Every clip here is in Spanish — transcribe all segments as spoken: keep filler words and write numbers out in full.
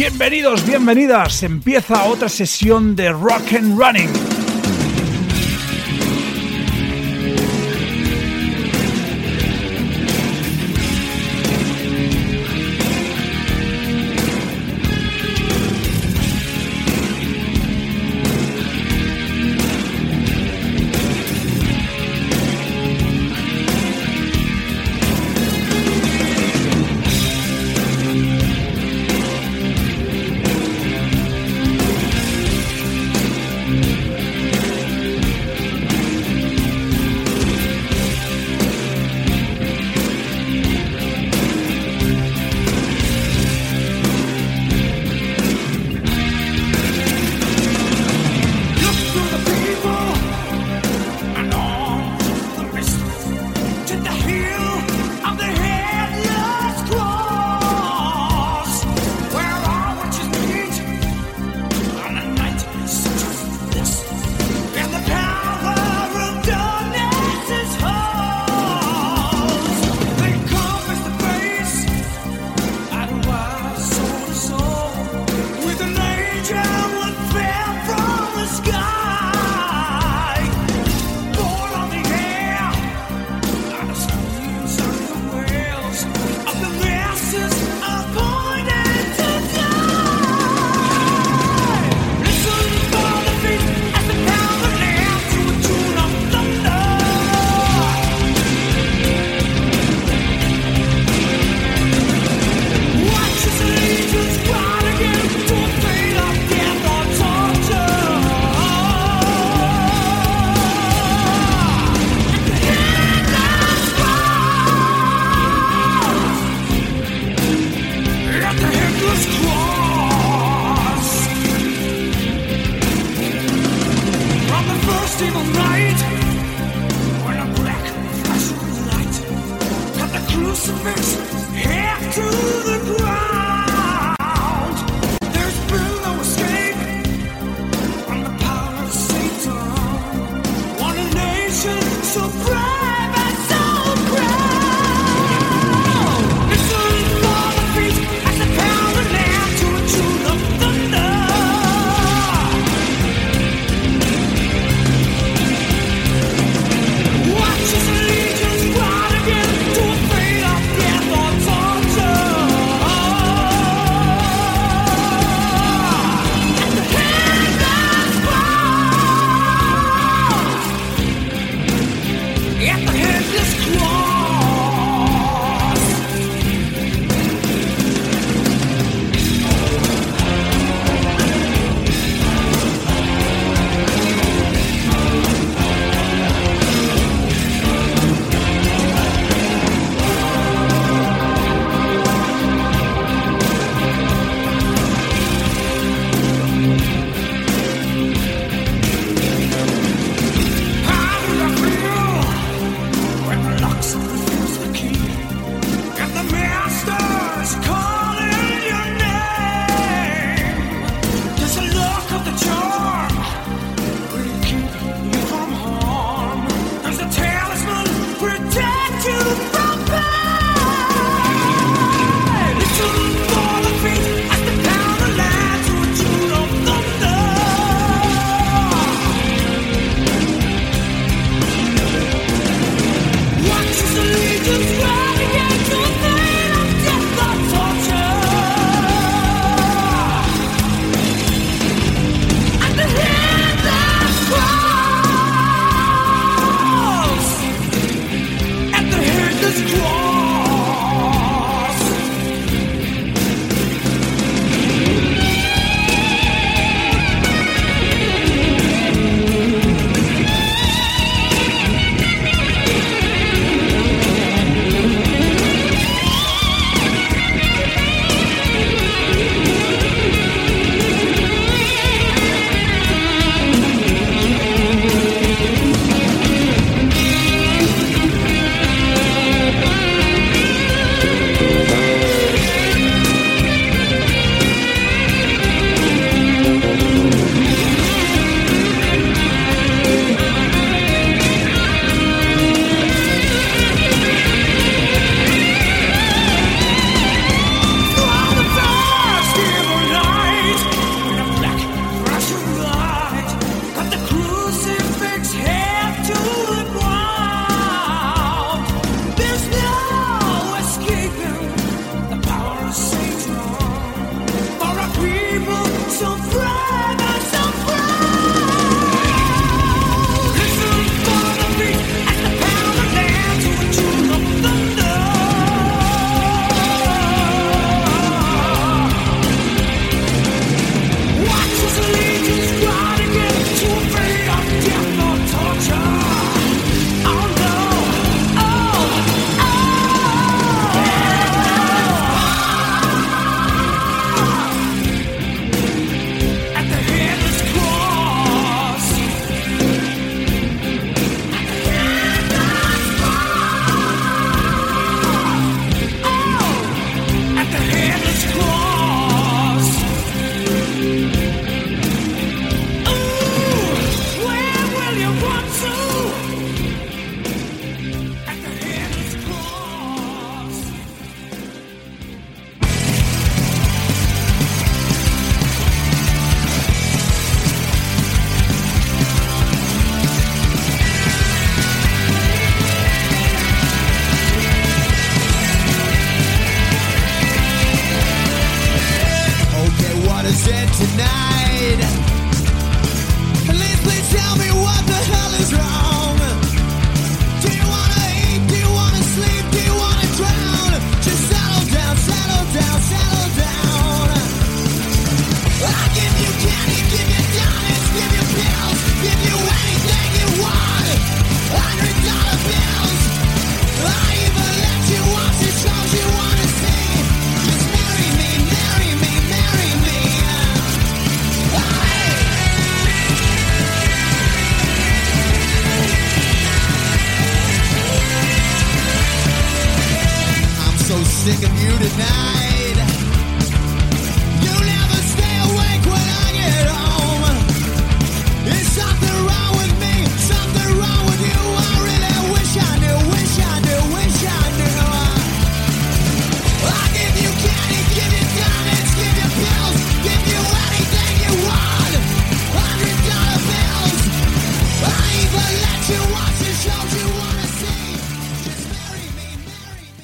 Bienvenidos, bienvenidas. Empieza otra sesión de Rock and Running. sick of you tonight. You never stay awake when I get home. There's something wrong with me, something wrong with you. I really wish I knew, wish I knew, wish I knew. I give you candy, give you diamonds, give you pills, give you anything you want. Hundred dollar bills. I even let you watch the shows you wanna see. Just marry me, marry me.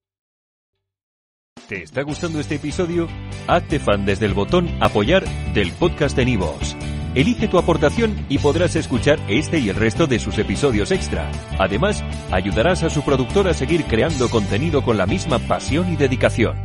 ¿Te está gustando este episodio? Hazte fan desde el botón Apoyar del podcast de Nivos. Elige tu aportación y podrás escuchar este y el resto de sus episodios extra. Además, ayudarás a su productor a seguir creando contenido con la misma pasión y dedicación.